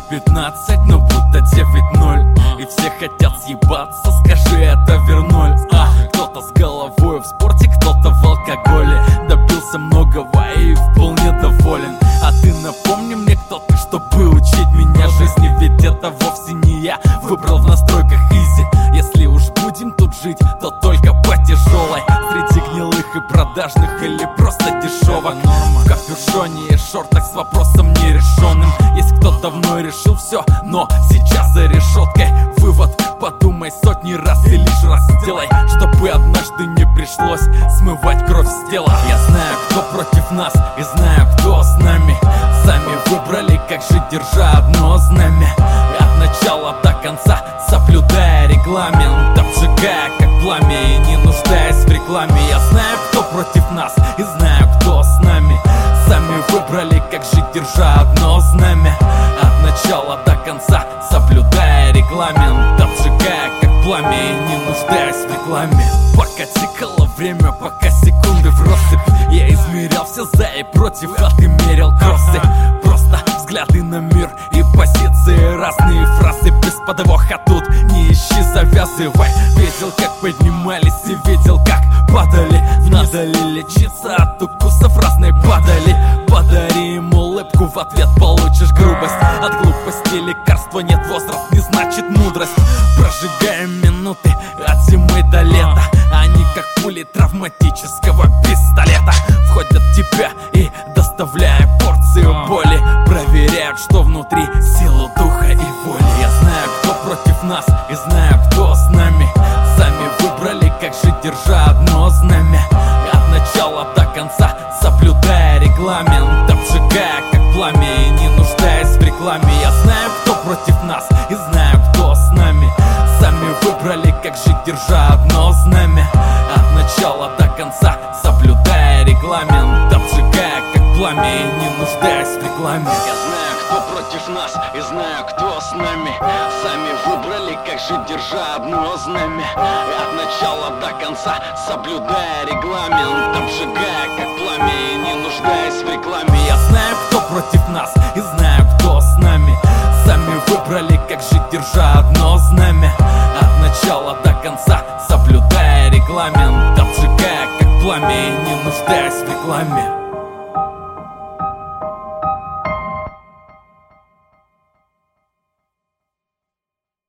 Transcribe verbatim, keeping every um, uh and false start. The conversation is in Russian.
пятнадцать, но будто девять ноль. И все хотят съебаться, скажи, это вернуль. А кто-то с головой в спорте, кто-то в алкоголе. Добился многого и вполне доволен. А ты напомни мне, кто ты, чтобы учить меня жизни. Ведь это вовсе не я выбрал в настройках изи. Если уж будем тут жить, то только по тяжелой. Среди гнилых и продажных или просто дешевок. В капюшоне и шортах с вопросом нерешенным. Есть кто давно решил все, но сейчас за решеткой. Вывод: подумай сотни раз и лишь раз сделай, чтобы однажды не пришлось смывать кровь с тела. Я знаю, кто против нас, и знаю, кто с нами. Сами выбрали, как жить, держа одно знамя. От начала до конца соблюдая регламент, обжигая как пламя и не нуждаясь в рекламе. Я знаю, кто против нас, и знаю, кто с нами. Сами выбрали, как жить, держа одно знамя. От начала до конца соблюдая регламент, обжигая как пламя и не нуждаясь в рекламе. Пока текало время, пока секунды в россыпь, я измерял все за и против, а ты мерил кроссы. Просто взгляды на мир и позиции, разные фразы без подвоха. Тут не ищи, завязывай. Видел, как поднимались и видел, как падали. Надо ли лечиться от укусов разной падали? Подари им улыбку, в ответ получишь грубость. От глупости лекарства нет, возраст не значит мудрость. Прожигаем минуты от зимы до лета. Они как пули травматического пистолета входят в тебя и, доставляя порцию боли, проверяют, что внутри, силу духа и воли. Я знаю, кто против нас, и знаю, кто с нами. Сами выбрали, как жить, держа одно знамя. От начала до конца соблюдая регламент, обжигая как пламя и не нуждаясь в рекламе. Я знаю, кто против нас, и знаю, кто с нами. Сами выбрали, как жить, держа одно знамя. От начала до конца соблюдая регламент, обжигая как пламя и не нуждаясь в рекламе. Я знаю, кто против нас, и знаю, кто с нами. Сами выбрали, как жить, держа одно знамя. От начала до конца соблюдая регламент, обжигая как пламя и не нуждаясь в рекламе. Я знаю, кто против нас, и знаю, кто с нами.